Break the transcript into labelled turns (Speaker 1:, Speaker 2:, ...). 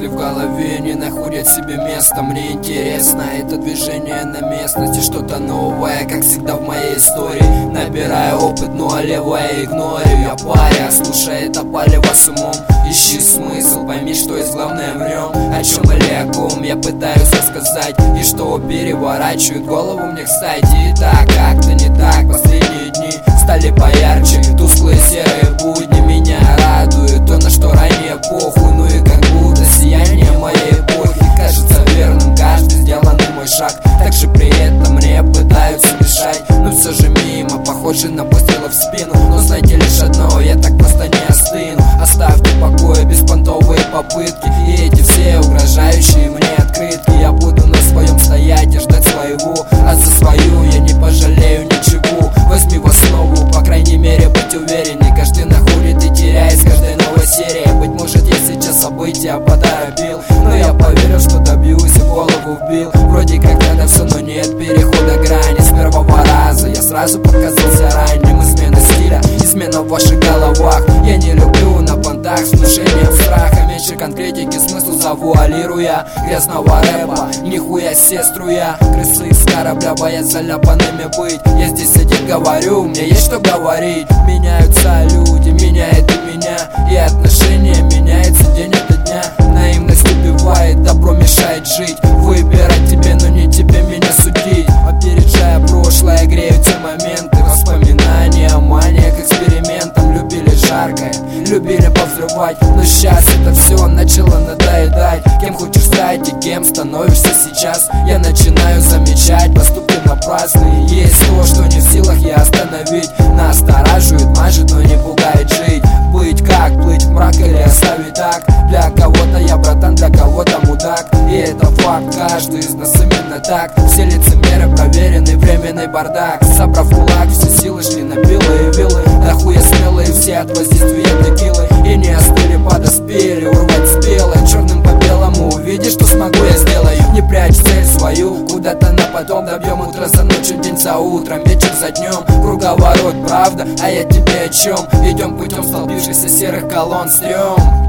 Speaker 1: мысли в голове не находят себе места. Мне интересно это движение на местности, что-то новое, как всегда в моей истории. Набираю опыт, ну а левое игнорю. Я паря, слушай это палево с умом. Ищи смысл, пойми, что есть главное в нем. О чем или о ком я пытаюсь рассказать, и что переворачивает голову мне, кстати. И так, как-то не так, последние дни стали поярче. Тусклые серые будни меня радует то, на что ранее похуй. Ну и как будто сияние моей эпохи кажется верным каждый сделанный мой шаг. Также при этом мне пытаются мешать, но все же мимо, похоже на выстрелы в спину. Но знаете лишь одно, я так просто не остыну. Оставьте в покое беспонтовые попытки и эти все угрожающие мне открытки. Я буду на своем стоять и ждать своего, а за свою я не пожалею ничего. Возьми в основу, по крайней мере, быть уверенней. Каждый находит и теряет с каждой новой серии. Быть может, я сейчас события поторопил, но я поверил, что добьюсь и в голову вбил. Вроде как надо все, но нет перехода грани. С первого раза я сразу показался ранним. Измена стиля, измена в ваших головах. Я не люблю на понтах с внушением страха. Меньше конкретики, смысл завуалируя грязного рэпа, нихуя себе струя. Крысы из корабля боятся заляпанными быть. Я здесь один говорю, мне есть что говорить. Меняются люди, меняет и меня, и отношения меняются день ото дня. Наивность убивает, добро мешает жить. Выбирать тебе, но не тебе меня судить. Опережая прошлое, грею те моменты. Воспоминания, мания к экспериментам. Любили жаркое, любили повзрывать, но сейчас это все начало надоедать. Кем хочешь стать и кем становишься сейчас, я начинаю замечать поступки напрасные. Есть то, что не в силах я остановить. Настораживает, мажет, но не пугает жить. Быть как, плыть в мрак или оставить так. Для кого-то я братан, для кого-то мудак. И это факт, каждый из нас именно так. Все лицемеры, проверенный временный бардак. Собрав кулак, все силы шли на белые вилы. Нахуя смелые все от воздействия текилы. И не остыли, подоспели, урвать спелое. Черным по белому, увидишь, что смогу, я сделаю. Не прячь цель свою, куда-то на потом добьем. Утро за ночью, день за утром, вечер за днем. Круговорот, правда, а я тебе о чем? Идем путем столбившихся серых колонн, стрём.